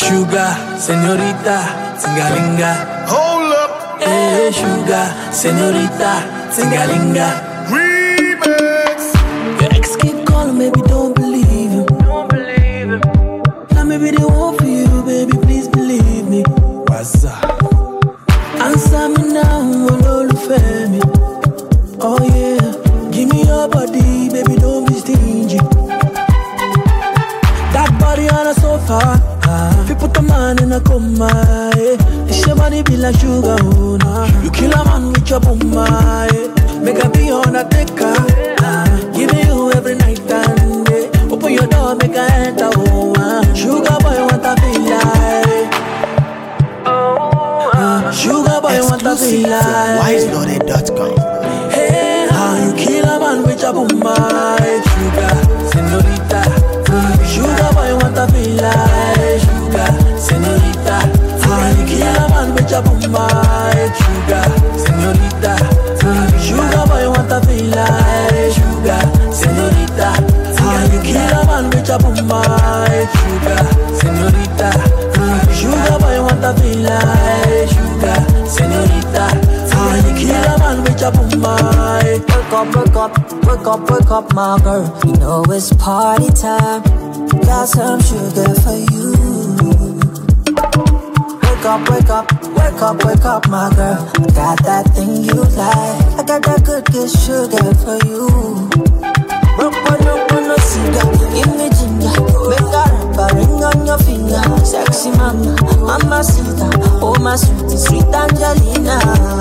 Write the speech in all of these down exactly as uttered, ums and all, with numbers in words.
Sugar, señorita, tingalinga. Hold up. Hey, sugar, señorita, tingalinga. Remix. Your ex keep calling, baby, don't believe him. Don't believe him. Now maybe they want for you, baby, please believe me. What's up? Answer me now, all over me. Oh yeah, give me your body, baby, don't be stingy. That body on a sofa, ah. If you put a man in a coma, eh. This your body be like sugar, oh nah. You kill a man with your bomba, eh. Make a be on a taker, ah. Giving you every night and day. Open your door, make a enter, oh ah. Sugar boy want a feel like, Oh, ah. Sugar boy want a feel like wise loaded dot com. Hey, how you kill a man with your bomba, eh. Sugar, señorita. Sugar boy want to feel like sugar, señorita. How you kill a man with your bomba, sugar, señorita. Sugar boy want to feel like sugar, señorita. How you kill a man with your bomba, sugar, señorita. Sugar boy want to feel like sugar, señorita. How you kill a man with your bomba. Wake up, wake up, wake up, wake up, my girl. You know it's party time. Got some sugar for you. Wake up, wake up, wake up, wake up, my girl. I got that thing you like. I got that good, good sugar for you. Rock on, rock on, no cigar. Give me ginger. Make a rapper ring on your finger. Sexy mama, mama sita. Oh my sweetie, sweet Angelina.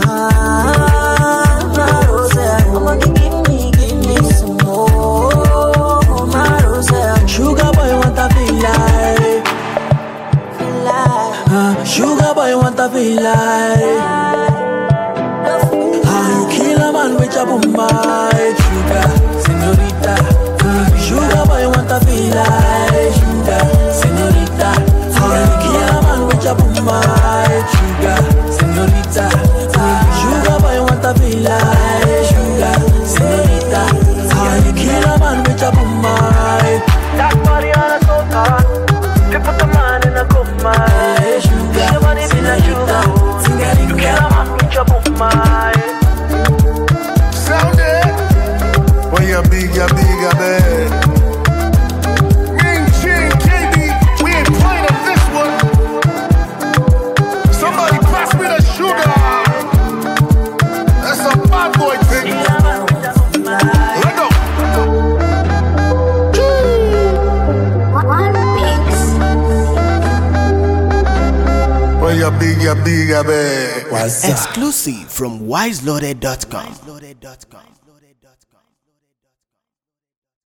My rose, I'ma give me, give me some more. My rose. Sugar boy want to feel like, Feel like, uh, sugar boy want to feel like. How you kill a man with your bomba, sugar, señorita. Uh, sugar boy want to feel like, sugar, señorita. How you kill a man with your bomba, sugar, señorita. Uh, sugar boy want to feel like, sugar, señorita. How you kill a man with your bomba. that body on a sofa. You put the man in a coma. Hey, sugar, Your body be like sugar. You kill a man with your bomba. Sound it. When you're big, you're big, you're bad. Ring, Chin, K D, we ain't playing on this one. Somebody pass me the sugar. That's a bad boy thing. Let go. When you're big, you're big, you're bad. What's up? Exclusive from wise loaded dot com.